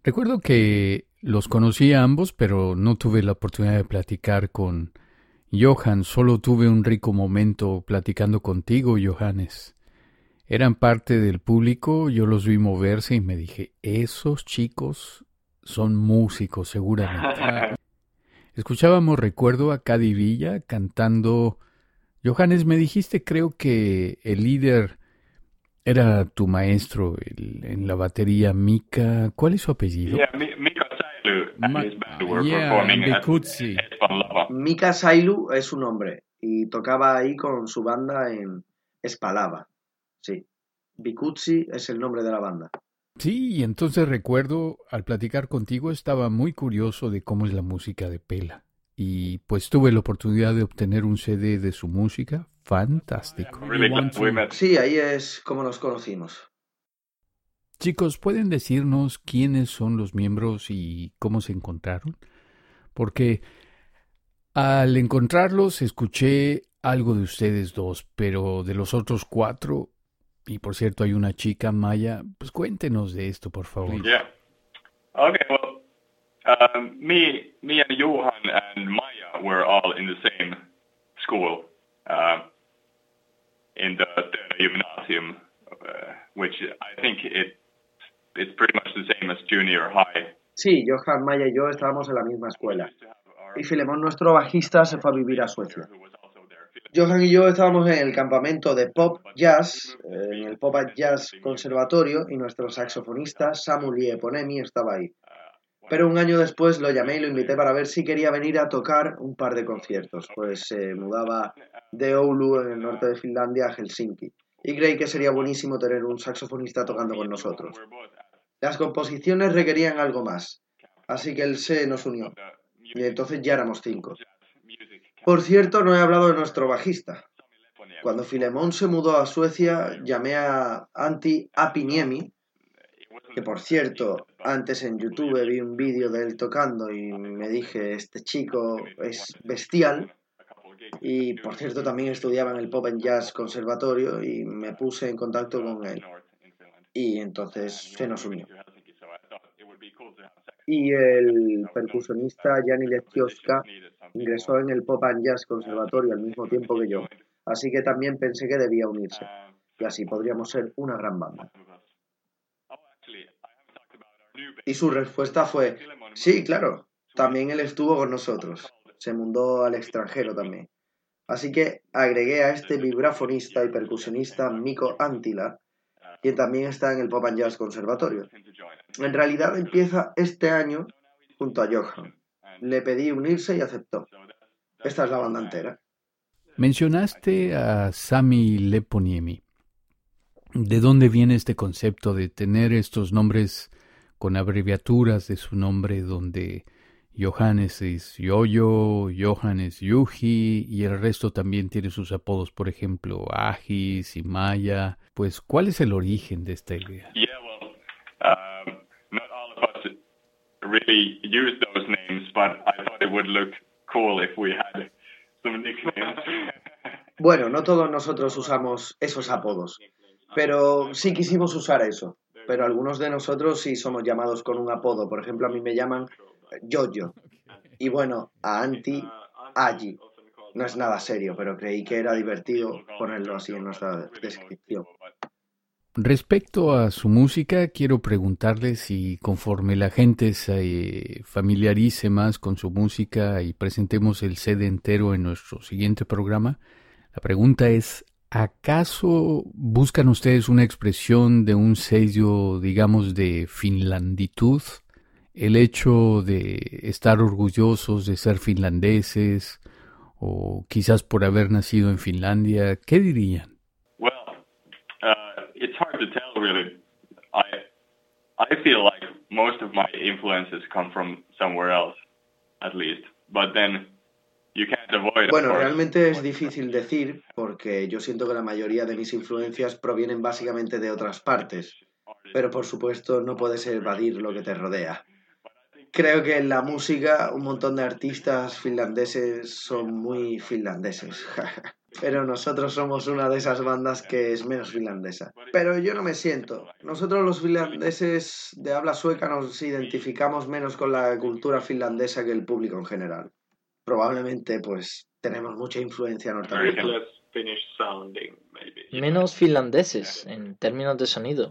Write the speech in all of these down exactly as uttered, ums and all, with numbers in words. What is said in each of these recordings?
Recuerdo que los conocí a ambos, pero no tuve la oportunidad de platicar con Johan. Solo tuve un rico momento platicando contigo, Johannes. Eran parte del público, yo los vi moverse y me dije, esos chicos son músicos seguramente. Escuchábamos, recuerdo, a Cady Villa cantando. Johannes, me dijiste, creo que el líder era tu maestro el- en la batería, Mika. ¿Cuál es su apellido? Yeah, Mi- Mika Sailu and Ma- his band were yeah, performing at Ambikutsi. Espan Lava. Mika Sailu es su nombre y tocaba ahí con su banda en Espalava. Sí. Bikutsi es el nombre de la banda. Sí, y entonces recuerdo, al platicar contigo, estaba muy curioso de cómo es la música de Pela. Y pues tuve la oportunidad de obtener un C D de su música. Fantástico. Really glad we met. Sí, ahí es como nos conocimos. Chicos, ¿pueden decirnos quiénes son los miembros y cómo se encontraron? Porque al encontrarlos escuché algo de ustedes dos, pero de los otros cuatro, y por cierto hay una chica, Maya, pues cuéntenos de esto, por favor. Yeah. Okay, well, um, me, me and Johan and Maya were all in the same school, uh, in the Töne Gymnasium, uh, which I think it it's pretty much the same as junior high. Sí, Johan, Maya y yo estábamos en la misma escuela. Y Filemón, nuestro bajista, se fue a vivir a Suecia. Johan y yo estábamos en el campamento de Pop Jazz, eh, en el Pop Jazz Conservatorio, y nuestro saxofonista, Samu Lieponemi, estaba ahí. Pero un año después lo llamé y lo invité para ver si quería venir a tocar un par de conciertos, pues se mudaba de Oulu, en el norte de Finlandia, a Helsinki. Y creí que sería buenísimo tener un saxofonista tocando con nosotros. Las composiciones requerían algo más, así que él se nos unió. Y entonces ya éramos cinco. Por cierto, no he hablado de nuestro bajista. Cuando Filemón se mudó a Suecia, llamé a Antti Apiniemi, que por cierto, antes en YouTube vi un vídeo de él tocando y me dije, este chico es bestial. Y por cierto, también estudiaba en el Pop and Jazz Conservatorio y me puse en contacto con él. Y entonces se nos unió. Y el percusionista Jani Lectioska ingresó en el Pop and Jazz Conservatorio al mismo tiempo que yo, así que también pensé que debía unirse, y así podríamos ser una gran banda. Y su respuesta fue, sí, claro, también él estuvo con nosotros, se mudó al extranjero también. Así que agregué a este vibrafonista y percusionista Mikko Anttila, quien también está en el Pop and Jazz Conservatorio. En realidad empieza este año junto a Johan. Le pedí unirse y aceptó. Esta es la banda entera. Mencionaste a Sami Leponiemi. ¿De dónde viene este concepto de tener estos nombres con abreviaturas de su nombre, donde Johannes es Yoyo, Johan es Yuji y el resto también tiene sus apodos, por ejemplo, Agis y Maya? Pues, ¿cuál es el origen de esta idea? Yeah, well, um, not all of us really use those names, but I thought it would look cool if we had some nicknames. Bueno, no todos nosotros usamos esos apodos, pero sí quisimos usar eso. Pero algunos de nosotros sí somos llamados con un apodo. Por ejemplo, a mí me llaman Yoyo. Y bueno, a Antti, Agi. No es nada serio, pero creí que era divertido ponerlo así en nuestra descripción. Respecto a su música, quiero preguntarle si conforme la gente se familiarice más con su música y presentemos el C D entero en nuestro siguiente programa, la pregunta es, ¿acaso buscan ustedes una expresión de un sello, digamos, de finlanditud? El hecho de estar orgullosos de ser finlandeses o quizás por haber nacido en Finlandia, ¿qué dirían? Well, uh, it's hard to tell, really. I I feel like most of my influences come from somewhere else, at least. But then you can't avoid. of Bueno, course, realmente es difícil decir porque yo siento que la mayoría de mis influencias provienen básicamente de otras partes, pero por supuesto no puedes evadir lo que te rodea. Creo que en la música un montón de artistas finlandeses son muy finlandeses. Pero nosotros somos una de esas bandas que es menos finlandesa. Pero yo no me siento. Nosotros los finlandeses de habla sueca nos identificamos menos con la cultura finlandesa que el público en general. Probablemente pues tenemos mucha influencia norteamericana. Menos finlandeses en términos de sonido.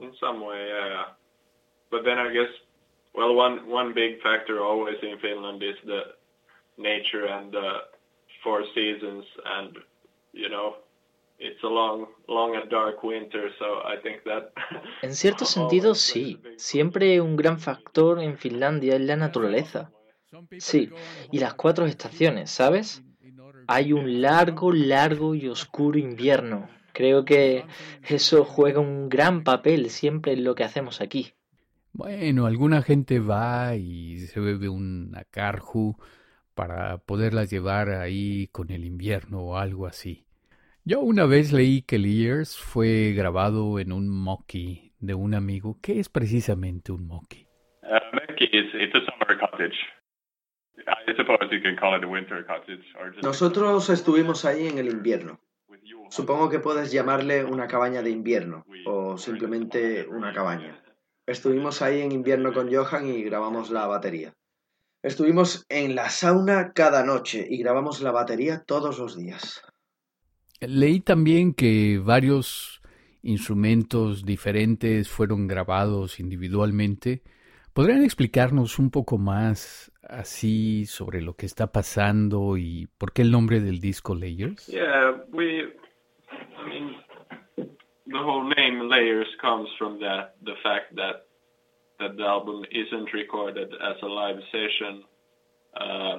But then I guess, well, one one big factor always in Finland is the nature and the four seasons, and you know, it's a long, long and dark winter, so I think that. En cierto sentido, sí. Siempre un gran factor en Finlandia es la naturaleza. Sí, y las cuatro estaciones, ¿sabes? Hay un largo, largo y oscuro invierno. Creo que eso juega un gran papel siempre en lo que hacemos aquí. Bueno, alguna gente va y se bebe una carju para poderlas llevar ahí con el invierno o algo así. Yo una vez leí que Liars fue grabado en un moki de un amigo. ¿Qué es precisamente un moki? Uh, moki is it's a summer cottage. I suppose you can call it a winter cottage. Or just... Nosotros estuvimos ahí en el invierno. Supongo que puedes llamarle una cabaña de invierno o simplemente una cabaña. Estuvimos ahí en invierno con Johan y grabamos la batería. Estuvimos en la sauna cada noche y grabamos la batería todos los días. Leí también que varios instrumentos diferentes fueron grabados individualmente. ¿Podrían explicarnos un poco más así sobre lo que está pasando y por qué el nombre del disco Layers? Yeah, we, I mean, the whole name Layers comes from the the fact that that the album isn't recorded as a live session. Uh,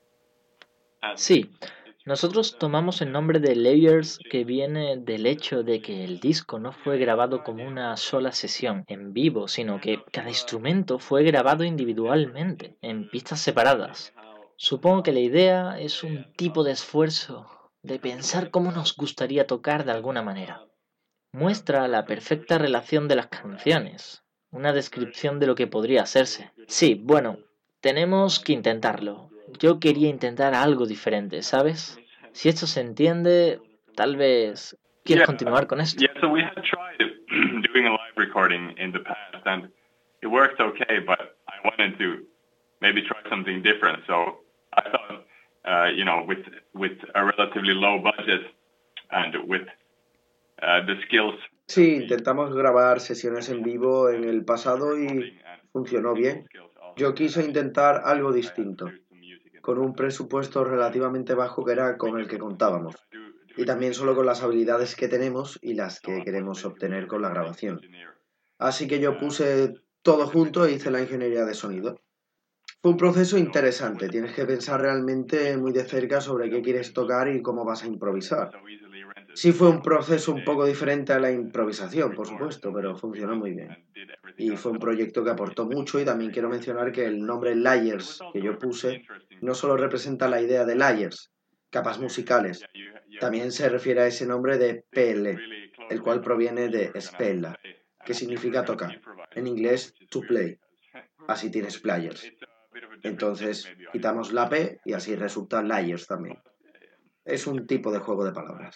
sí, nosotros tomamos el nombre de Layers, que viene del hecho de que el disco no fue grabado como una sola sesión en vivo, sino que cada instrumento fue grabado individualmente, en pistas separadas. Supongo que la idea es un tipo de esfuerzo de pensar cómo nos gustaría tocar de alguna manera. Muestra la perfecta relación de las canciones, una descripción de lo que podría hacerse. Sí, bueno, tenemos que intentarlo. Yo quería intentar algo diferente, ¿sabes? Si esto se entiende, tal vez quieras yeah, continuar con esto. Yeah, so we had tried doing a live recording in the past, and it worked okay, but I wanted to maybe try something different. So I thought, uh, you know, with with a relatively low budget and with uh, the skills. Sí, intentamos grabar sesiones en vivo en el pasado y funcionó bien. Yo quise intentar algo distinto, con un presupuesto relativamente bajo que era con el que contábamos, y también solo con las habilidades que tenemos y las que queremos obtener con la grabación. Así que yo puse todo junto e hice la ingeniería de sonido. Fue un proceso interesante, tienes que pensar realmente muy de cerca sobre qué quieres tocar y cómo vas a improvisar. Sí fue un proceso un poco diferente a la improvisación, por supuesto, pero funcionó muy bien. Y fue un proyecto que aportó mucho, y también quiero mencionar que el nombre Layers que yo puse no solo representa la idea de layers, capas musicales, también se refiere a ese nombre de pelle, el cual proviene de spella, que significa tocar, en inglés to play. Así tienes players. Entonces quitamos la P y así resulta Layers también. Es un tipo de juego de palabras.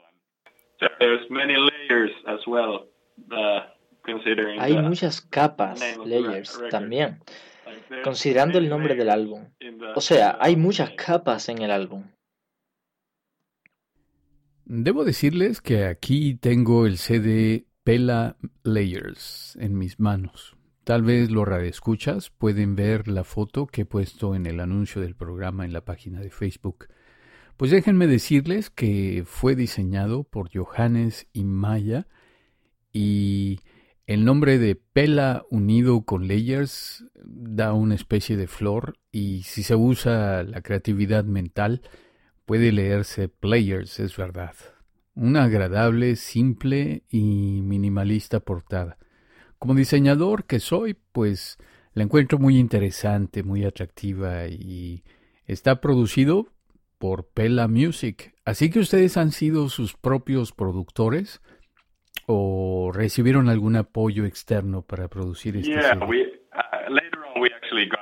Hay muchas capas, layers, también, considerando el nombre del álbum. O sea, hay muchas capas en el álbum. Debo decirles que aquí tengo el C D Pella Layers en mis manos. Tal vez los radioescuchas pueden ver la foto que he puesto en el anuncio del programa en la página de Facebook. Pues déjenme decirles que fue diseñado por Johannes y Maya, y el nombre de Pella unido con Layers da una especie de flor, y si se usa la creatividad mental puede leerse Players, es verdad. Una agradable, simple y minimalista portada. Como diseñador que soy, pues la encuentro muy interesante, muy atractiva, y está producido por Pella Music. Así que ustedes han sido sus propios productores o recibieron algún apoyo externo para producir este Yeah, C D. we uh, later on we actually got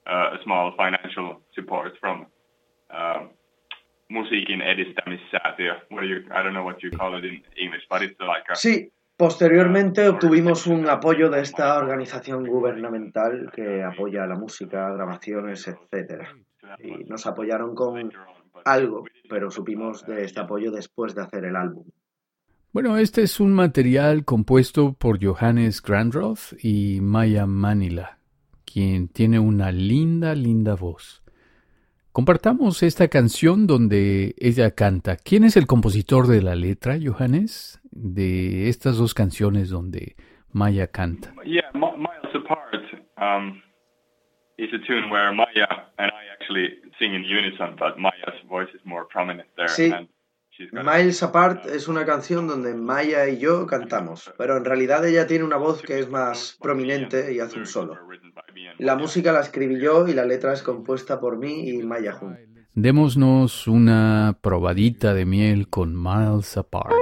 uh, a small financial support from uh, Musiikin edistämissäätiö. What do you, I don't know what you call it in English, but it's like a... Sí, posteriormente obtuvimos un apoyo de esta organización gubernamental que apoya la música, grabaciones, etcétera. Y nos apoyaron con algo, pero supimos de este apoyo después de hacer el álbum. Bueno, este es un material compuesto por Johannes Grandroth y Maya Manila, quien tiene una linda, linda voz. Compartamos esta canción donde ella canta. ¿Quién es el compositor de la letra, Johannes, de estas dos canciones donde Maya canta? Yeah, M- Miles Apart um, is a tune where Maya and I actually sing in unison, but Maya's voice is more prominent there. Sí. And she's got Miles Apart es una canción donde Maya y yo cantamos, pero en realidad ella tiene una voz que es más prominente y hace un solo. La música la escribí yo y la letra es compuesta por mí y Maya juntos. Démonos una probadita de miel con Miles Apart.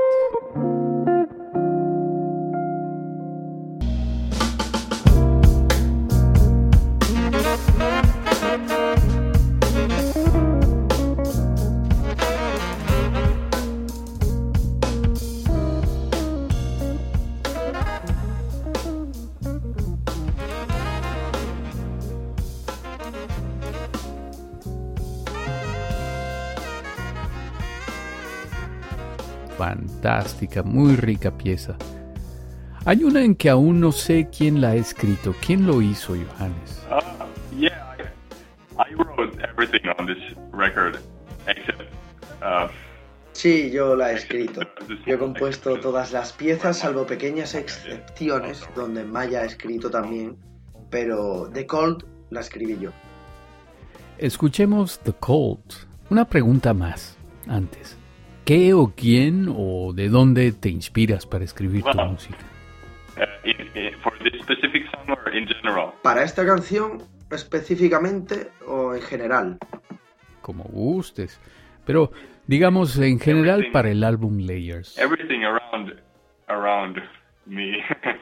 Fantástica, muy rica pieza. Hay una en que aún no sé quién la ha escrito. ¿Quién lo hizo, Johannes? Uh, yeah, I, I wrote everything on this record except uh, Sí, yo la he escrito. Yo he compuesto todas las piezas, salvo pequeñas excepciones, donde Maya ha escrito también, pero The Cold la escribí yo. Escuchemos The Cold. Una pregunta más, antes. ¿Qué o quién o de dónde te inspiras para escribir tu Well, música? uh, in, in, for this specific song or in general? ¿Para esta canción específicamente o en general? Como gustes. Pero, digamos, en general para el álbum Layers. Everything around around me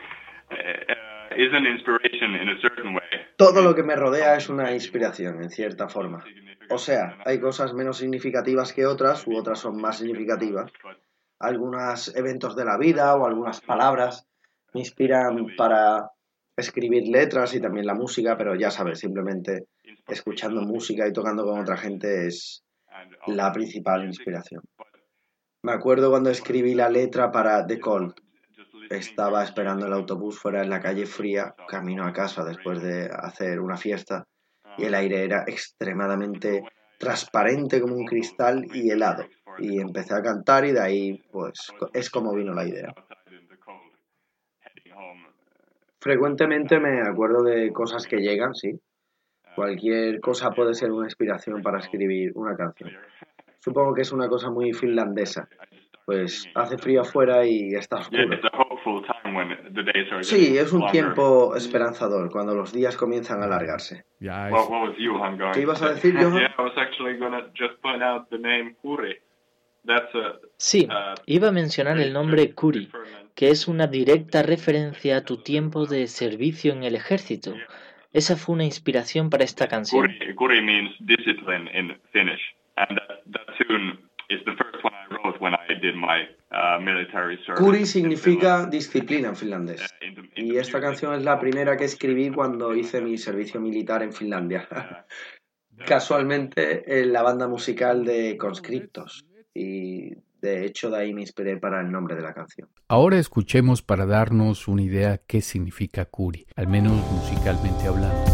uh, is an inspiration in a certain way. Todo lo que me rodea es una inspiración, en cierta forma. O sea, hay cosas menos significativas que otras, u otras son más significativas. Algunos eventos de la vida o algunas palabras me inspiran para escribir letras y también la música, pero ya sabes, simplemente escuchando música y tocando con otra gente es la principal inspiración. Me acuerdo cuando escribí la letra para The Cold. Estaba esperando el autobús fuera en la calle fría, camino a casa después de hacer una fiesta, y el aire era extremadamente transparente como un cristal y helado. Y empecé a cantar y de ahí, pues, es como vino la idea. Frecuentemente me acuerdo de cosas que llegan, sí. Cualquier cosa puede ser una inspiración para escribir una canción. Supongo que es una cosa muy finlandesa. Pues hace frío afuera y está oscuro. Sí, es un tiempo esperanzador cuando los días comienzan a alargarse. Ya, What, what was Johan going ¿Qué ibas a to decir, say? Johan? Yeah, I was actually gonna just point out the name Kuri. That's a Sí, uh, iba a mencionar el nombre Kuri, que es una directa referencia a tu tiempo de servicio en el ejército. Esa fue una inspiración para esta canción. Kuri, Kuri means discipline in Finnish, and that, that tune is the first one I wrote when I did my uh, military service. Kuri in significa Finland. disciplina en finlandés. Uh, in the- in Y the esta music, canción es la primera que escribí cuando hice mi servicio militar en Finlandia. Casualmente en la banda musical de Conscriptos. Y de hecho de ahí me inspiré para el nombre de la canción. Ahora escuchemos para darnos una idea qué significa Kuri, al menos musicalmente hablando.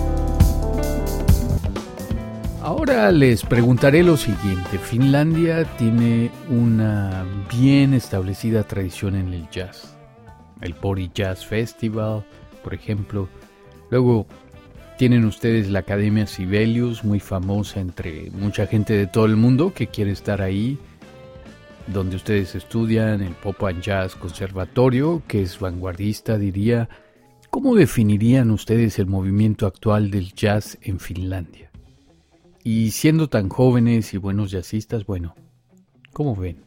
Ahora les preguntaré lo siguiente. Finlandia tiene una bien establecida tradición en el jazz. El Pori Jazz Festival, por ejemplo. Luego tienen ustedes la Academia Sibelius, muy famosa entre mucha gente de todo el mundo que quiere estar ahí, donde ustedes estudian el Pop and Jazz Conservatorio, que es vanguardista, diría. ¿Cómo definirían ustedes el movimiento actual del jazz en Finlandia? Y siendo tan jóvenes y buenos jazzistas, bueno, ¿cómo ven?